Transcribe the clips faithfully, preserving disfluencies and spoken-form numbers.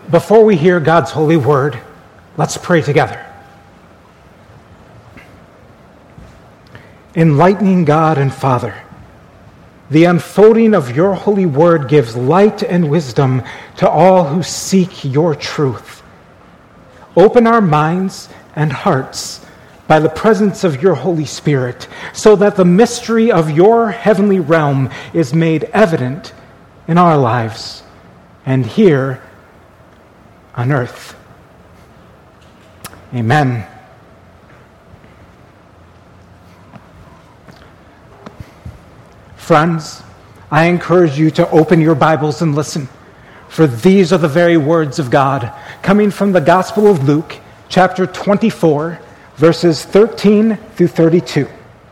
Before we hear God's holy word, let's pray together. Enlightening God and Father, the unfolding of your holy word gives light and wisdom to all who seek your truth. Open our minds and hearts by the presence of your Holy Spirit, so that the mystery of your heavenly realm is made evident in our lives and here on earth. Amen. Friends, I encourage you to open your Bibles and listen, for these are the very words of God, coming from the Gospel of Luke, chapter twenty-four, verses thirteen through thirty-two.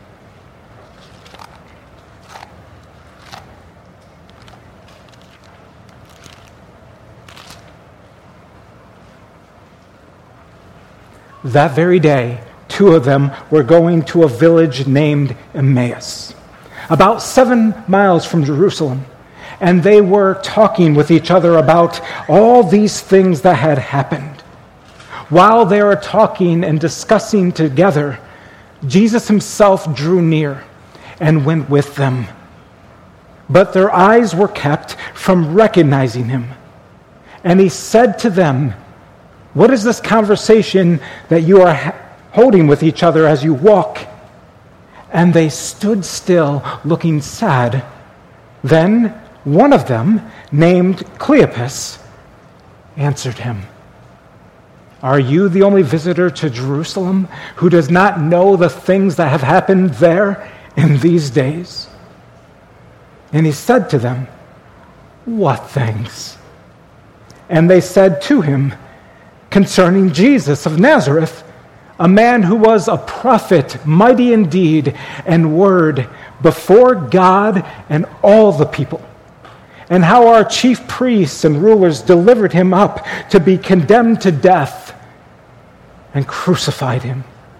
That very day, two of them were going to a village named Emmaus, about seven miles from Jerusalem, and they were talking with each other about all these things that had happened. While they were talking and discussing together, Jesus himself drew near and went with them. But their eyes were kept from recognizing him. And he said to them, "What is this conversation that you are ha- holding with each other as you walk?" And they stood still, looking sad. Then one of them, named Cleopas, answered him, "Are you the only visitor to Jerusalem who does not know the things that have happened there in these days?" And he said to them, "What things?" And they said to him, "Concerning Jesus of Nazareth, a man who was a prophet, mighty in deed and word before God and all the people, and how our chief priests and rulers delivered him up to be condemned to death and crucified him.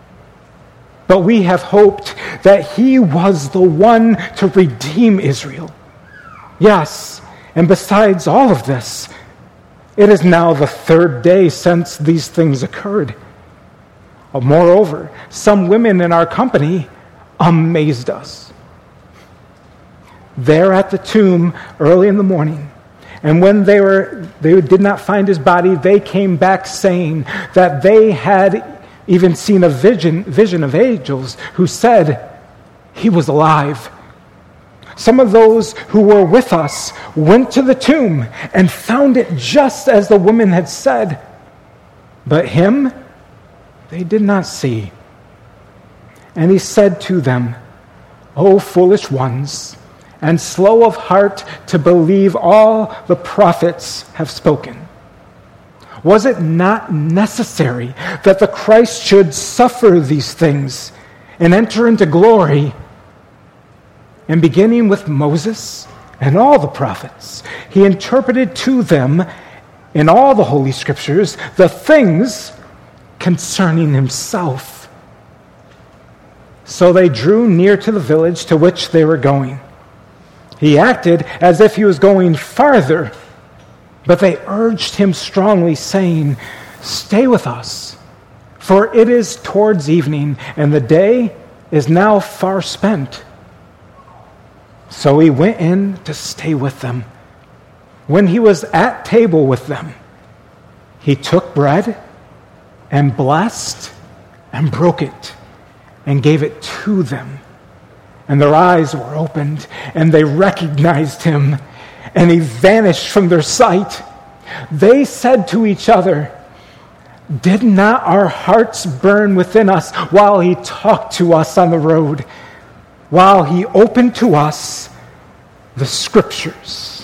But we have hoped that he was the one to redeem Israel. Yes, and besides all of this, it is now the third day since these things occurred. Moreover, some women in our company amazed us. There at the tomb early in the morning, and when they were they did not find his body, they came back saying that they had even seen a vision vision of angels who said he was alive. Some of those who were with us went to the tomb and found it just as the women had said, but him they did not see." And he said to them, "O foolish ones, and slow of heart to believe all the prophets have spoken. Was it not necessary that the Christ should suffer these things and enter into glory?" And beginning with Moses and all the prophets, he interpreted to them in all the Holy Scriptures the things concerning himself. So they drew near to the village to which they were going. He acted as if he was going farther, but they urged him strongly, saying, "Stay with us, for it is towards evening, and the day is now far spent." So he went in to stay with them. When he was at table with them, he took bread and blessed and broke it and gave it to them. And their eyes were opened, and they recognized him, and he vanished from their sight. They said to each other, "Did not our hearts burn within us while he talked to us on the road, while he opened to us the Scriptures?"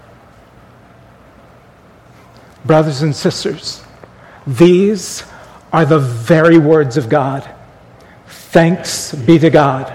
Brothers and sisters, these are the very words of God. Thanks be to God.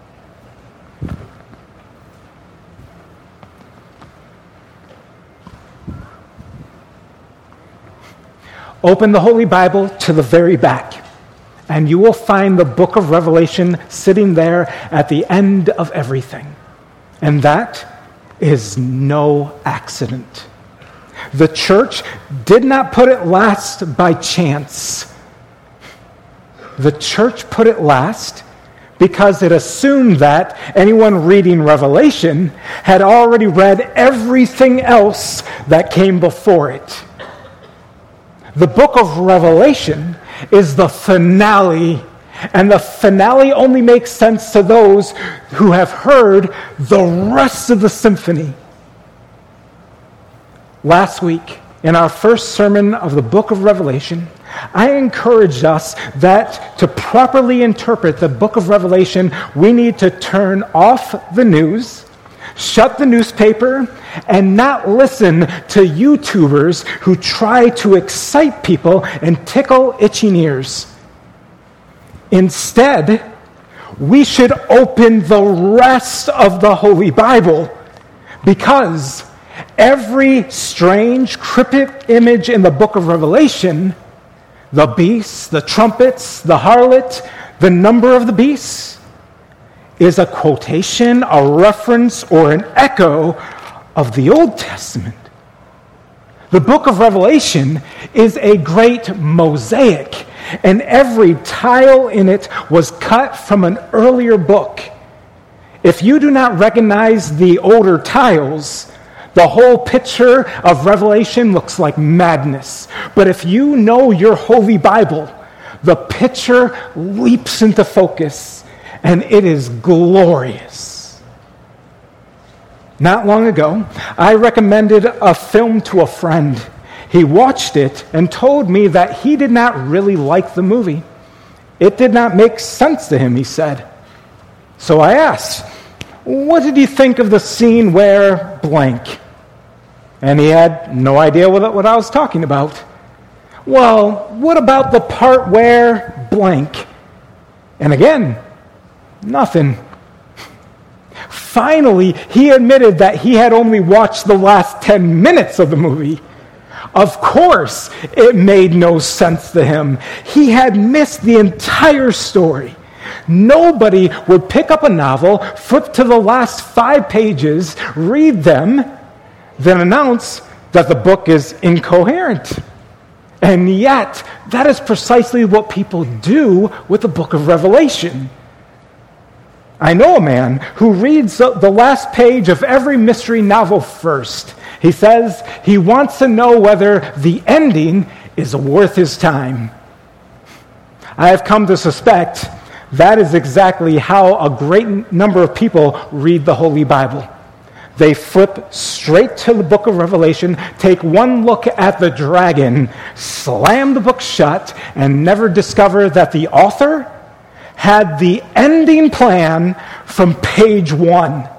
Open the Holy Bible to the very back, and you will find the book of Revelation sitting there at the end of everything. And that is no accident. The church did not put it last by chance. The church put it last because it assumed that anyone reading Revelation had already read everything else that came before it. The book of Revelation is the finale, and the finale only makes sense to those who have heard the rest of the symphony. Last week, in our first sermon of the book of Revelation, I encouraged us that to properly interpret the book of Revelation, we need to turn off the news, shut the newspaper, and not listen to YouTubers who try to excite people and tickle itching ears. Instead, we should open the rest of the Holy Bible, because every strange, cryptic image in the book of Revelation, the beasts, the trumpets, the harlot, the number of the beasts, is a quotation, a reference, or an echo of the Old Testament. The book of Revelation is a great mosaic, and every tile in it was cut from an earlier book. If you do not recognize the older tiles, the whole picture of Revelation looks like madness. But if you know your Holy Bible, the picture leaps into focus, and it is glorious. Not long ago, I recommended a film to a friend. He watched it and told me that he did not really like the movie. It did not make sense to him, he said. So I asked, "What did you think of the scene where blank?" And he had no idea what, what I was talking about. "Well, what about the part where blank?" And again, nothing. Finally, he admitted that he had only watched the last ten minutes of the movie. Of course, it made no sense to him. He had missed the entire story. Nobody would pick up a novel, flip to the last five pages, read them, then announce that the book is incoherent. And yet, that is precisely what people do with the book of Revelation. I know a man who reads the last page of every mystery novel first. He says he wants to know whether the ending is worth his time. I have come to suspect that is exactly how a great number of people read the Holy Bible. They flip straight to the book of Revelation, take one look at the dragon, slam the book shut, and never discover that the author had the ending plan from page one.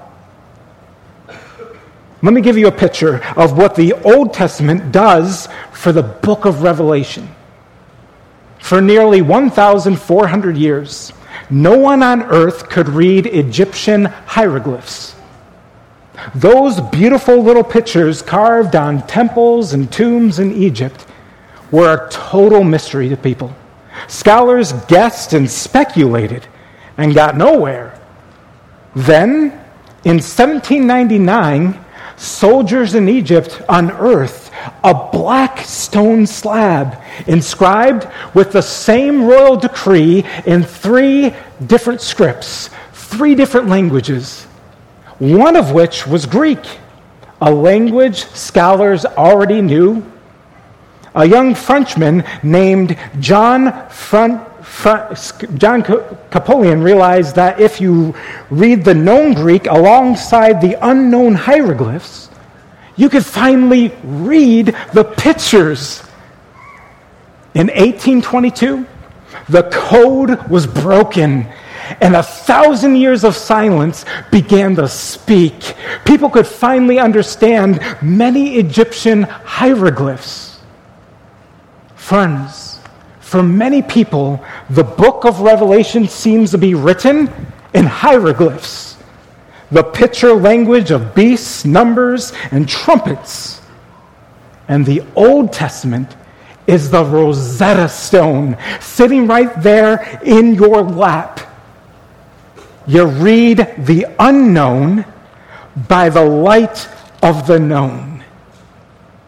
Let me give you a picture of what the Old Testament does for the book of Revelation. For nearly one thousand four hundred years, no one on earth could read Egyptian hieroglyphs. Those beautiful little pictures carved on temples and tombs in Egypt were a total mystery to people. Scholars guessed and speculated and got nowhere. Then, in seventeen ninety-nine, soldiers in Egypt unearthed a black stone slab inscribed with the same royal decree in three different scripts, three different languages, one of which was Greek, a language scholars already knew. A young Frenchman named John Front, Front, John Capoleon realized that if you read the known Greek alongside the unknown hieroglyphs, you could finally read the pictures. In eighteen twenty-two, the code was broken, and a thousand years of silence began to speak. People could finally understand many Egyptian hieroglyphs. Friends, for many people, the book of Revelation seems to be written in hieroglyphs, the picture language of beasts, numbers, and trumpets. And the Old Testament is the Rosetta Stone sitting right there in your lap. You read the unknown by the light of the known.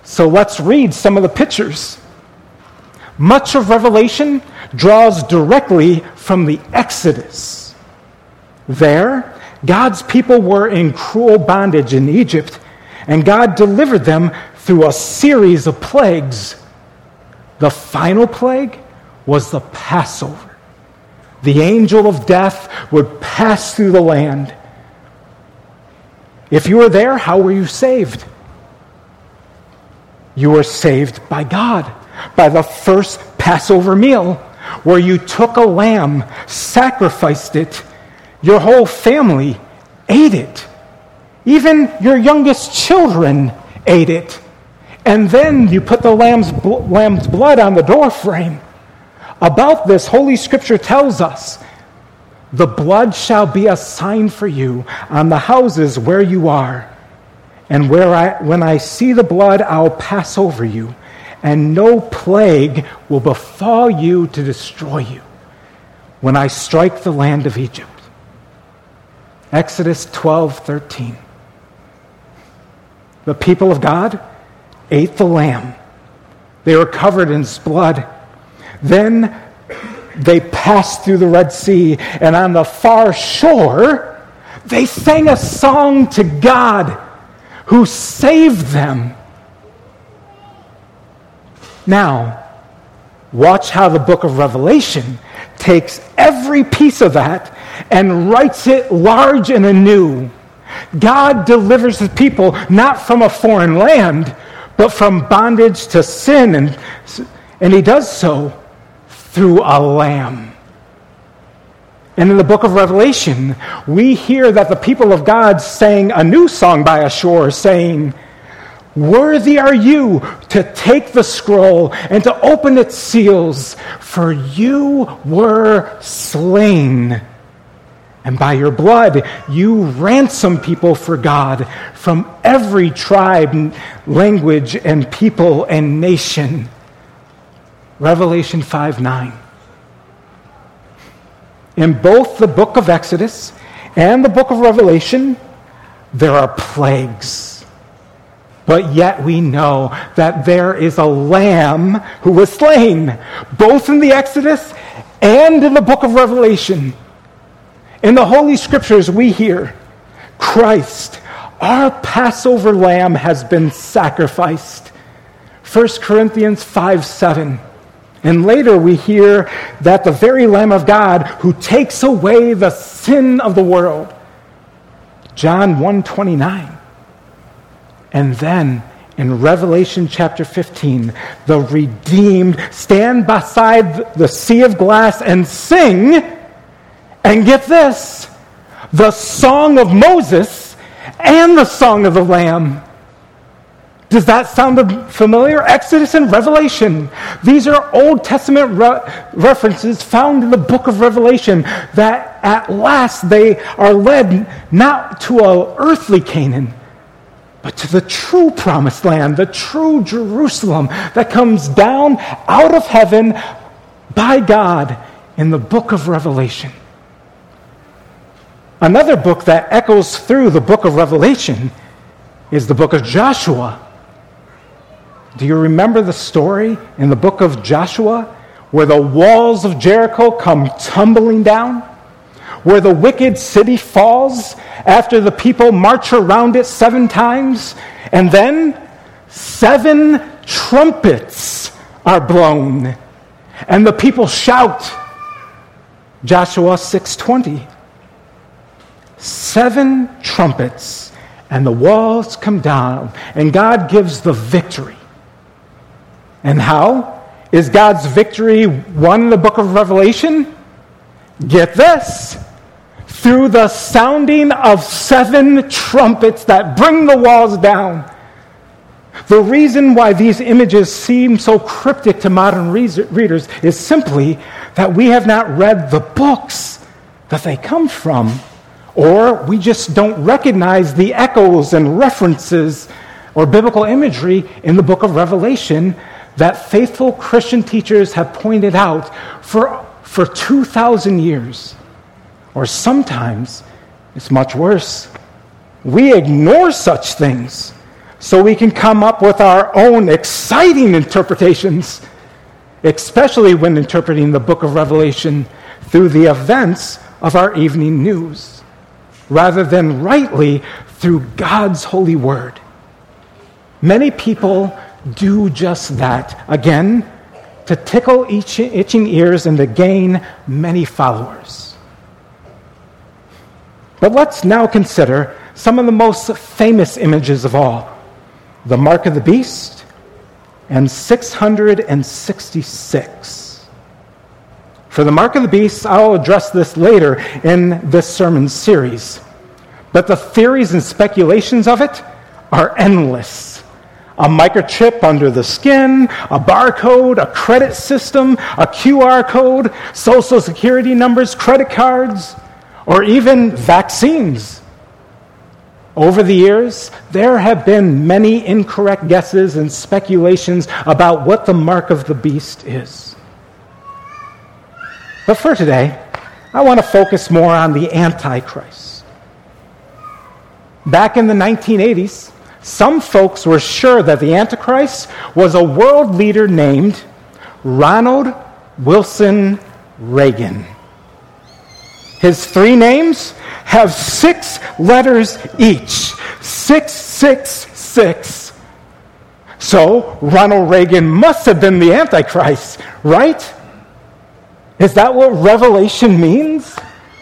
So let's read some of the pictures. Much of Revelation draws directly from the Exodus. There, God's people were in cruel bondage in Egypt, and God delivered them through a series of plagues. The final plague was the Passover. The angel of death would pass through the land. If you were there, how were you saved? You were saved by God, by the first Passover meal, where you took a lamb, sacrificed it, your whole family ate it. Even your youngest children ate it. And then you put the lamb's, lamb's blood on the doorframe. About this, Holy Scripture tells us, the blood shall be a sign for you on the houses where you are. And where I, when I see the blood, I'll pass over you, and no plague will befall you to destroy you when I strike the land of Egypt. Exodus twelve thirteen. The people of God ate the lamb. They were covered in its blood. Then they passed through the Red Sea, and on the far shore, they sang a song to God, who saved them. Now, watch how the book of Revelation takes every piece of that and writes it large and anew. God delivers his people not from a foreign land, but from bondage to sin, and, and he does so through a lamb. And in the book of Revelation, we hear that the people of God sang a new song by a shore, saying, "Worthy are you to take the scroll and to open its seals, for you were slain. And by your blood you ransom people for God from every tribe, language, and people and nation." Revelation five nine. In both the book of Exodus and the book of Revelation, there are plagues. But yet we know that there is a lamb who was slain, both in the Exodus and in the book of Revelation. In the Holy Scriptures we hear, Christ, our Passover lamb, has been sacrificed. First Corinthians five seven. And later we hear that the very Lamb of God who takes away the sin of the world. John one twenty-nine. And then in Revelation chapter fifteen, the redeemed stand beside the sea of glass and sing, and get this, the song of Moses and the song of the Lamb. Does that sound familiar? Exodus and Revelation. These are Old Testament re- references found in the book of Revelation that at last they are led not to an earthly Canaan, but to the true promised land, the true Jerusalem that comes down out of heaven by God in the book of Revelation. Another book that echoes through the book of Revelation is the book of Joshua. Do you remember the story in the book of Joshua where the walls of Jericho come tumbling down? Where the wicked city falls after the people march around it seven times? And then seven trumpets are blown. And the people shout. Joshua six twenty. Seven trumpets, and the walls come down, and God gives the victory. And how is God's victory won in the book of Revelation? Get this. Through the sounding of seven trumpets that bring the walls down. The reason why these images seem so cryptic to modern readers is simply that we have not read the books that they come from, or we just don't recognize the echoes and references or biblical imagery in the book of Revelation that faithful Christian teachers have pointed out for, for two thousand years. Or sometimes, it's much worse. We ignore such things so we can come up with our own exciting interpretations, especially when interpreting the book of Revelation through the events of our evening news, rather than rightly through God's holy word. Many people do just that, again, to tickle itch- itching ears and to gain many followers. But let's now consider some of the most famous images of all: the mark of the beast and six hundred sixty-six. For the mark of the beast, I'll address this later in this sermon series. But the theories and speculations of it are endless. A microchip under the skin, a barcode, a credit system, a Q R code, social security numbers, credit cards, or even vaccines. Over the years, there have been many incorrect guesses and speculations about what the mark of the beast is. But for today, I want to focus more on the Antichrist. Back in the nineteen eighties, some folks were sure that the Antichrist was a world leader named Ronald Wilson Reagan. His three names have six letters each. six six six. So, Ronald Reagan must have been the Antichrist, right? Is that what Revelation means?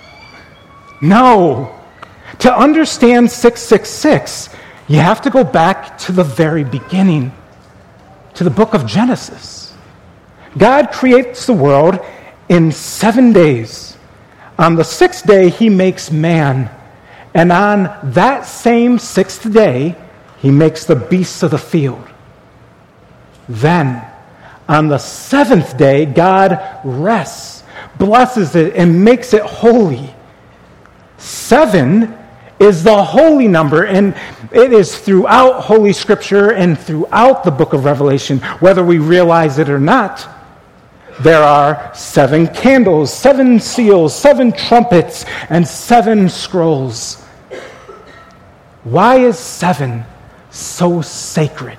No. To understand six six six, you have to go back to the very beginning, to the book of Genesis. God creates the world in seven days. On the sixth day, he makes man. And on that same sixth day, he makes the beasts of the field. Then, on the seventh day, God rests, blesses it, and makes it holy. Seven is the holy number, and it is throughout Holy Scripture and throughout the book of Revelation, whether we realize it or not. There are seven candles, seven seals, seven trumpets, and seven scrolls. Why is seven so sacred?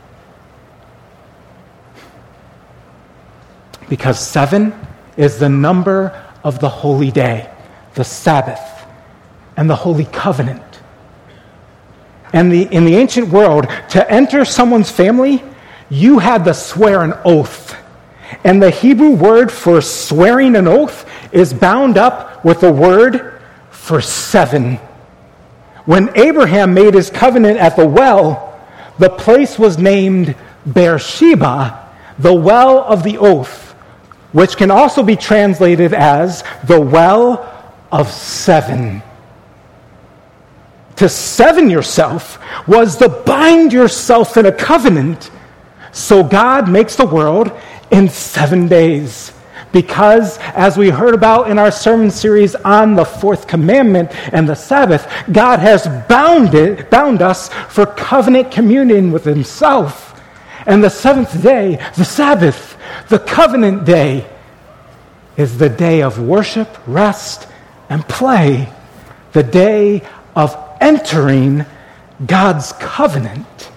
Because seven is the number of the holy day, the Sabbath, and the Holy Covenant. And the, in the ancient world, to enter someone's family, you had to swear an oath. And the Hebrew word for swearing an oath is bound up with the word for seven. When Abraham made his covenant at the well, the place was named Beersheba, the well of the oath, which can also be translated as the well of seven. To seven yourself was to bind yourself in a covenant. So God makes the world in seven days. Because, as we heard about in our sermon series on the fourth commandment and the Sabbath, God has bound it, bound us for covenant communion with himself. And the seventh day, the Sabbath, the covenant day, is the day of worship, rest, and play. The day of entering God's covenant.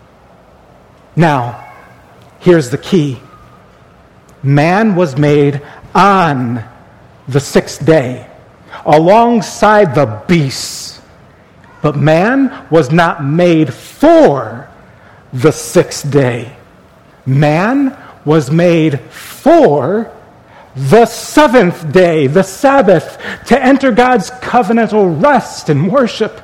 Now, here's the key. Man was made on the sixth day, alongside the beasts. But man was not made for the sixth day. Man was made for the seventh day, the Sabbath, to enter God's covenantal rest and worship.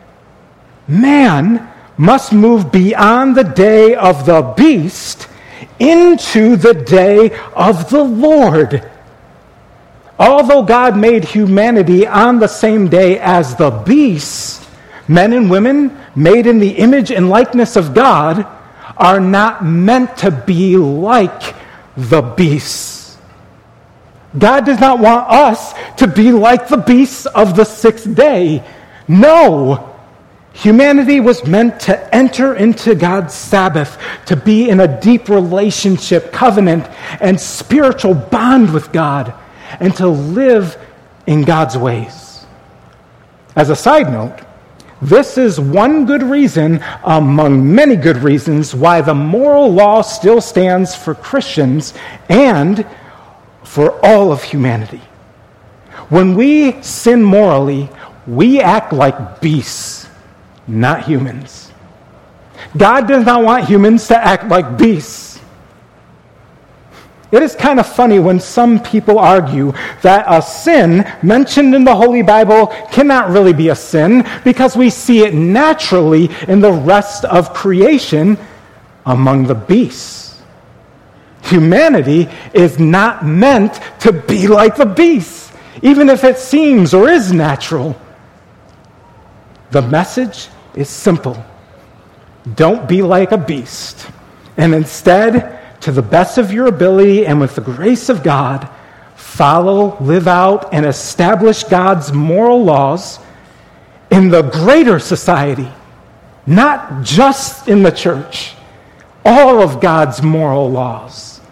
Man must move beyond the day of the beast into the day of the Lord. Although God made humanity on the same day as the beasts, men and women made in the image and likeness of God are not meant to be like the beasts. God does not want us to be like the beasts of the sixth day. No. Humanity was meant to enter into God's Sabbath, to be in a deep relationship, covenant, and spiritual bond with God, and to live in God's ways. As a side note, This is one good reason among many good reasons why the moral law still stands for Christians and for all of humanity. When we sin morally, we act like beasts, not humans. God does not want humans to act like beasts. It is kind of funny when some people argue that a sin mentioned in the Holy Bible cannot really be a sin because we see it naturally in the rest of creation among the beasts. Humanity is not meant to be like the beasts, even if it seems or is natural. The message is simple. Don't be like a beast, and instead, to the best of your ability and with the grace of God, follow, live out, and establish God's moral laws in the greater society, not just in the church, all of God's moral laws.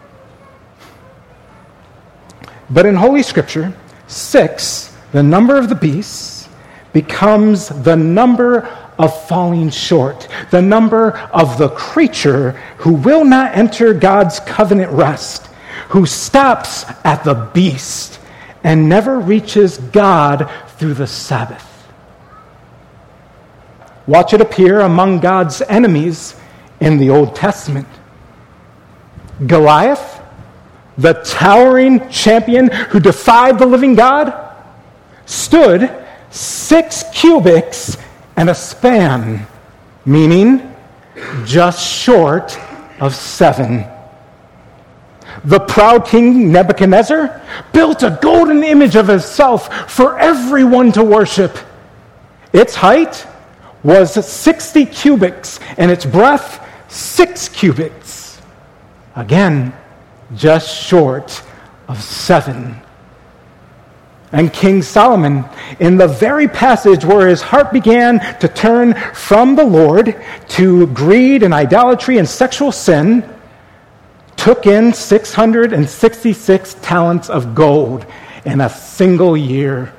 But in Holy Scripture, six, the number of the beasts, becomes the number of falling short, the number of the creature who will not enter God's covenant rest, who stops at the beast and never reaches God through the Sabbath. Watch it appear among God's enemies in the Old Testament. Goliath, the towering champion who defied the living God, stood six cubits and a span, meaning just short of seven. The proud king Nebuchadnezzar built a golden image of himself for everyone to worship. Its height was sixty cubits, and its breadth six cubits. Again, just short of seven. And King Solomon, in the very passage where his heart began to turn from the Lord to greed and idolatry and sexual sin, took in six hundred sixty-six talents of gold in a single year.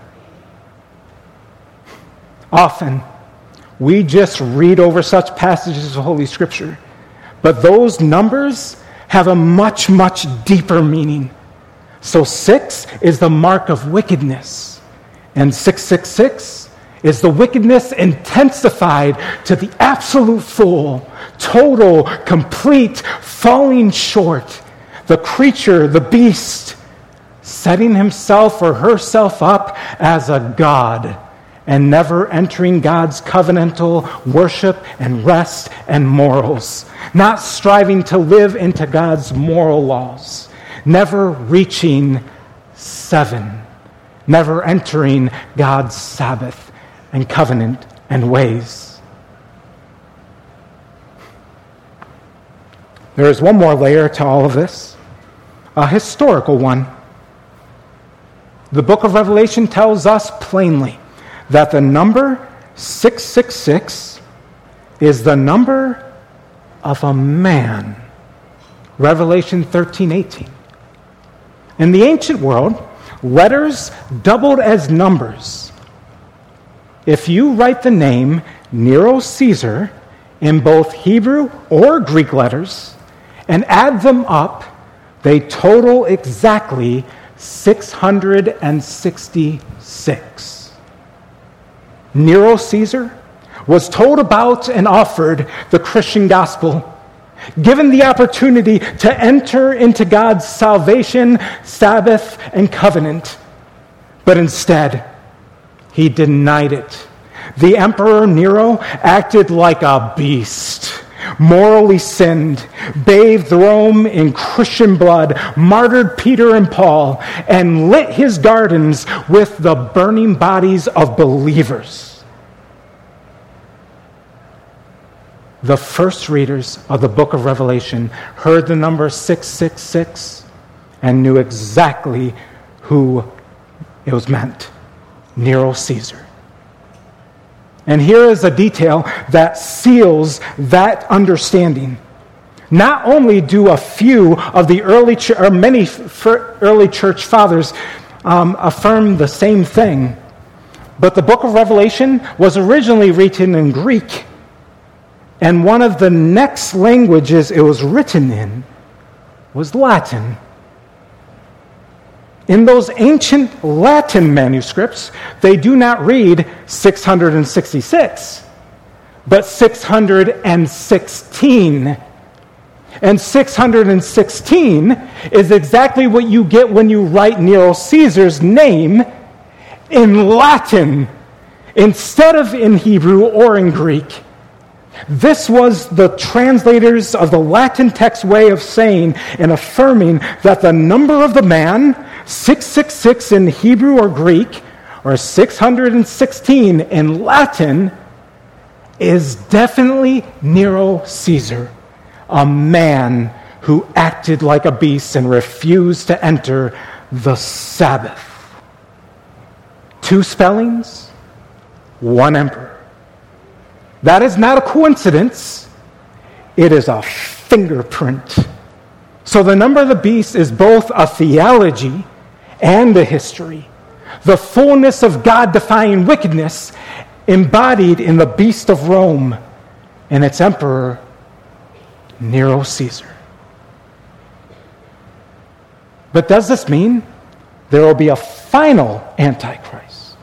Often, we just read over such passages of Holy Scripture, but those numbers have a much, much deeper meaning. So six is the mark of wickedness, and six six six is the wickedness intensified to the absolute full, total, complete, falling short. The creature, the beast, setting himself or herself up as a god and never entering God's covenantal worship and rest and morals, not striving to live into God's moral laws, never reaching seven, never entering God's Sabbath and covenant and ways. There is one more layer to all of this, a historical one. The book of Revelation tells us plainly that the number six six six is the number of a man. Revelation thirteen eighteen. In the ancient world, letters doubled as numbers. If you write the name Nero Caesar in both Hebrew or Greek letters and add them up, they total exactly six hundred sixty-six. Nero Caesar was told about and offered the Christian gospel, given the opportunity to enter into God's salvation, Sabbath, and covenant. But instead, he denied it. The Emperor Nero acted like a beast, morally sinned, bathed Rome in Christian blood, martyred Peter and Paul, and lit his gardens with the burning bodies of believers. The first readers of the book of Revelation heard the number six six six and knew exactly who it was meant: Nero Caesar. And here is a detail that seals that understanding. Not only do a few of the early, ch- or many f- early church fathers um, affirm the same thing, But the book of Revelation was originally written in Greek. And one of the next languages it was written in was Latin. In those ancient Latin manuscripts, they do not read six hundred sixty-six, but six hundred sixteen. And six hundred sixteen is exactly what you get when you write Nero Caesar's name in Latin instead of in Hebrew or in Greek. This was the translators of the Latin text way of saying and affirming that the number of the man, six six six in Hebrew or Greek, or six hundred sixteen in Latin, is definitely Nero Caesar, a man who acted like a beast and refused to enter the Sabbath. Two spellings, one emperor. That is not a coincidence. It is a fingerprint. So the number of the beast is both a theology and a history. The fullness of God-defying wickedness embodied in the beast of Rome and its emperor, Nero Caesar. But does this mean there will be a final Antichrist?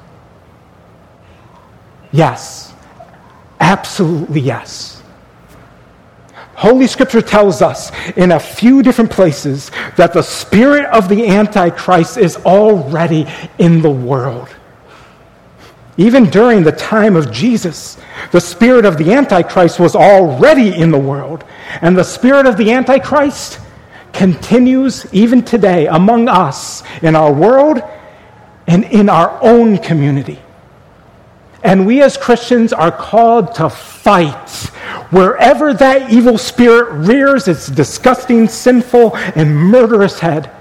Yes. Absolutely yes. Holy Scripture tells us in a few different places that the spirit of the Antichrist is already in the world. Even during the time of Jesus, the spirit of the Antichrist was already in the world. And the spirit of the Antichrist continues even today among us, in our world, and in our own community. And we as Christians are called to fight wherever that evil spirit rears its disgusting, sinful, and murderous head.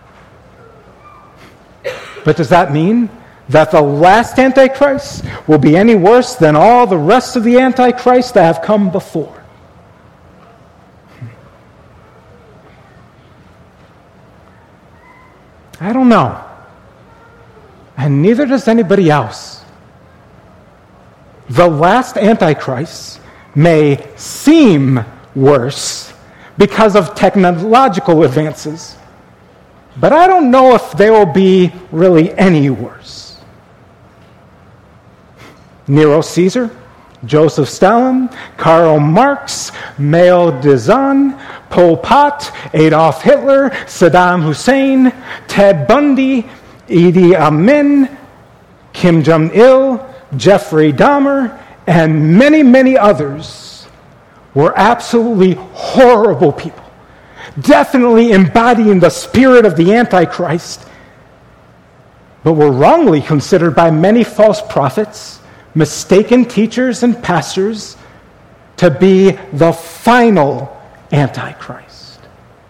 But does that mean that the last Antichrist will be any worse than all the rest of the Antichrists that have come before? I don't know. And neither does anybody else. The last Antichrist may seem worse because of technological advances, but I don't know if they will be really any worse. Nero Caesar, Joseph Stalin, Karl Marx, Mao Zedong, Pol Pot, Adolf Hitler, Saddam Hussein, Ted Bundy, Idi Amin, Kim Jong-il, Jeffrey Dahmer, and many, many others were absolutely horrible people, definitely embodying the spirit of the Antichrist, but were wrongly considered by many false prophets, mistaken teachers, and pastors to be the final Antichrist.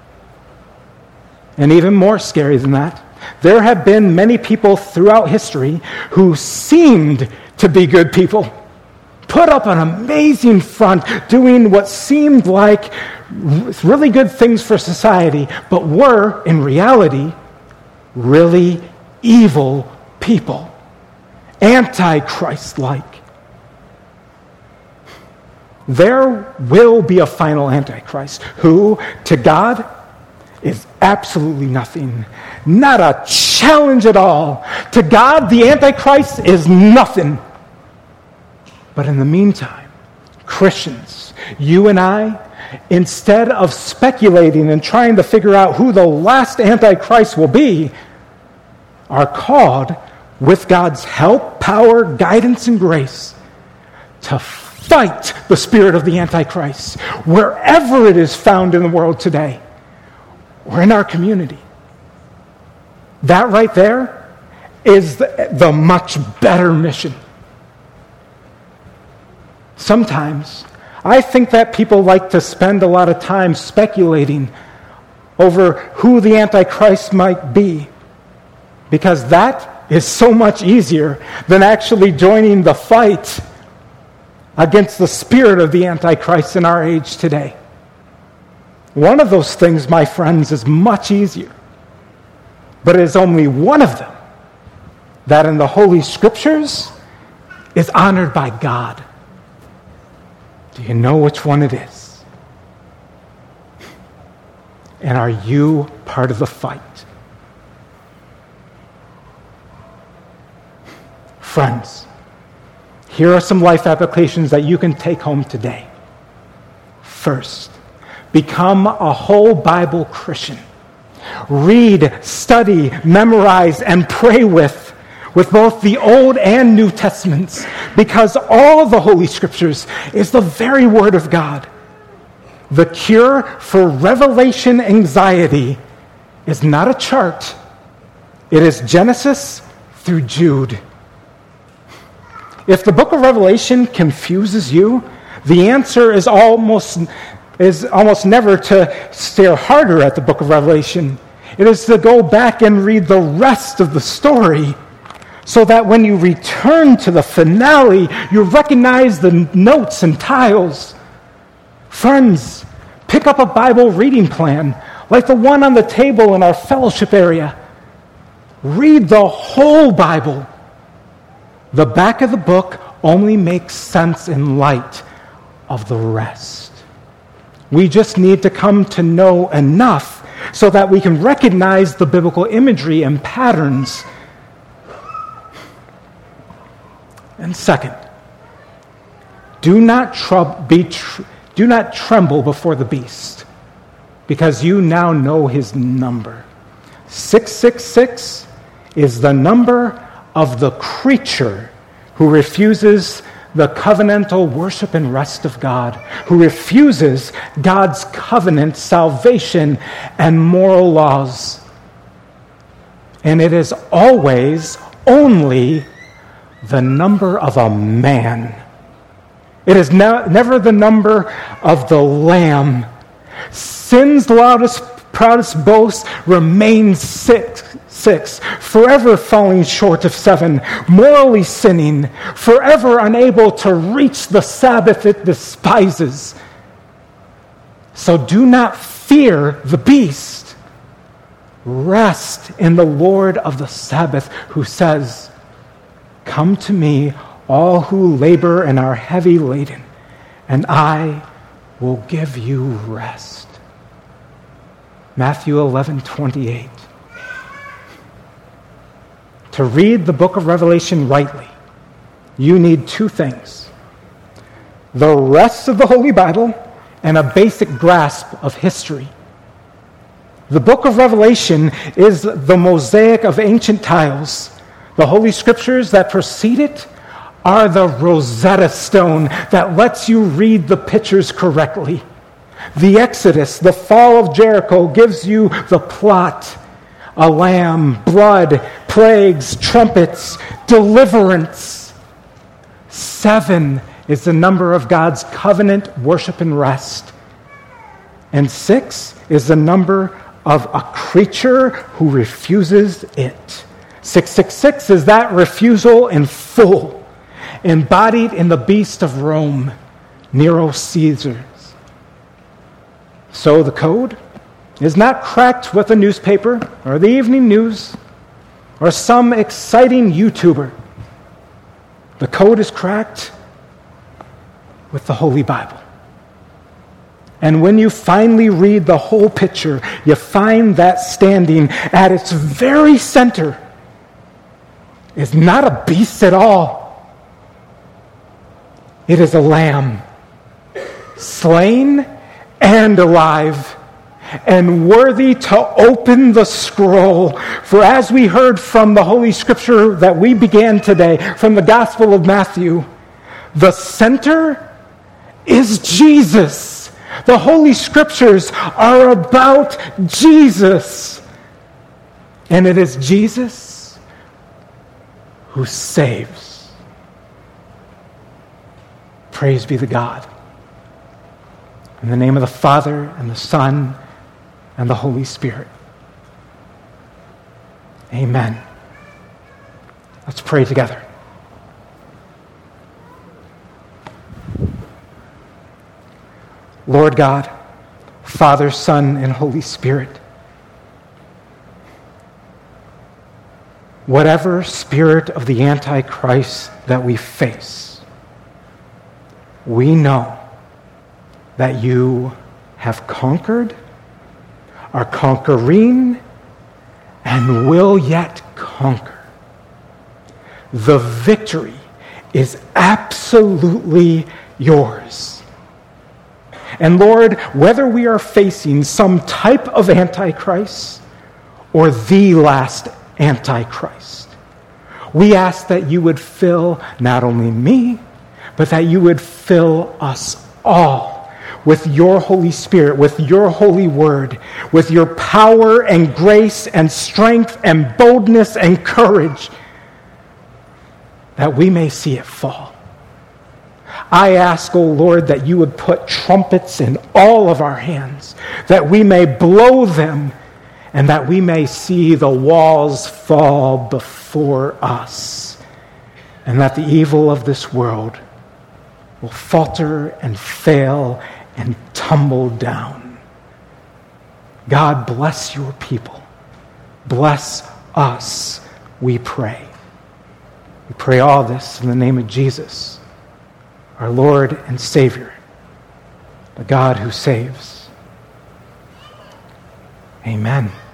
And even more scary than that, there have been many people throughout history who seemed to be good people, put up an amazing front, doing what seemed like really good things for society, but were, in reality, really evil people, Antichrist-like. There will be a final Antichrist who, to God, is absolutely nothing. Not a challenge at all. To God, the Antichrist is nothing. But in the meantime, Christians, you and I, instead of speculating and trying to figure out who the last Antichrist will be, are called, with God's help, power, guidance, and grace, to fight the spirit of the Antichrist wherever it is found in the world today or in our community. That right there is the, the much better mission. Sometimes I think that people like to spend a lot of time speculating over who the Antichrist might be, because that is so much easier than actually joining the fight against the spirit of the Antichrist in our age today. One of those things, my friends, is much easier, but it is only one of them that in the Holy Scriptures is honored by God. Do you know which one it is? And are you part of the fight? Friends, here are some life applications that you can take home today. First, become a whole Bible Christian. Read, study, memorize, and pray with, with both the Old and New Testaments, because all the Holy Scriptures is the very Word of God. The cure for revelation anxiety is not a chart. It is Genesis through Jude. If the book of Revelation confuses you, the answer is almost is almost never to stare harder at the book of Revelation. It is to go back and read the rest of the story, so that when you return to the finale, you recognize the notes and tiles. Friends, pick up a Bible reading plan, like the one on the table in our fellowship area. Read the whole Bible. The back of the book only makes sense in light of the rest. We just need to come to know enough so that we can recognize the biblical imagery and patterns. And second, do not, trub- be tr- do not tremble before the beast, because you now know his number. six six six is the number of the creature who refuses the covenantal worship and rest of God, who refuses God's covenant, salvation, and moral laws. And it is always only the number of a man. It is ne- never the number of the Lamb. Sin's loudest, proudest boast remains six, six, forever falling short of seven, morally sinning, forever unable to reach the Sabbath it despises. So do not fear the beast. Rest in the Lord of the Sabbath, who says, "Come to me, all who labor and are heavy laden, and I will give you rest." Matthew eleven twenty-eight. To read the book of Revelation rightly, you need two things: the rest of the Holy Bible and a basic grasp of history. The book of Revelation is the mosaic of ancient tiles. The Holy Scriptures that precede it are the Rosetta Stone that lets you read the pictures correctly. The Exodus, the fall of Jericho, gives you the plot: a lamb, blood, plagues, trumpets, deliverance. Seven is the number of God's covenant worship and rest. And six is the number of a creature who refuses it. six six six is that refusal in full, embodied in the beast of Rome, Nero Caesar. So the code is not cracked with a newspaper or the evening news or some exciting YouTuber. The code is cracked with the Holy Bible. And when you finally read the whole picture, you find that standing at its very center is not a beast at all. It is a lamb, slain and alive, and worthy to open the scroll. For as we heard from the Holy Scripture that we began today, from the Gospel of Matthew, the center is Jesus. The Holy Scriptures are about Jesus. And it is Jesus who saves. Praise be to God. In the name of the Father, and the Son, and the Holy Spirit. Amen. Let's pray together. Lord God, Father, Son, and Holy Spirit, whatever spirit of the Antichrist that we face, we know that you have conquered, are conquering, and will yet conquer. The victory is absolutely yours. And Lord, whether we are facing some type of Antichrist or the last Antichrist, we ask that you would fill not only me, but that you would fill us all with your Holy Spirit, with your holy word, with your power and grace and strength and boldness and courage, that we may see it fall. I ask, O Lord, that you would put trumpets in all of our hands, that we may blow them, and that we may see the walls fall before us, and that the evil of this world will falter and fail and tumble down. God, bless your people. Bless us, we pray. We pray all this in the name of Jesus, our Lord and Savior, the God who saves. Amen.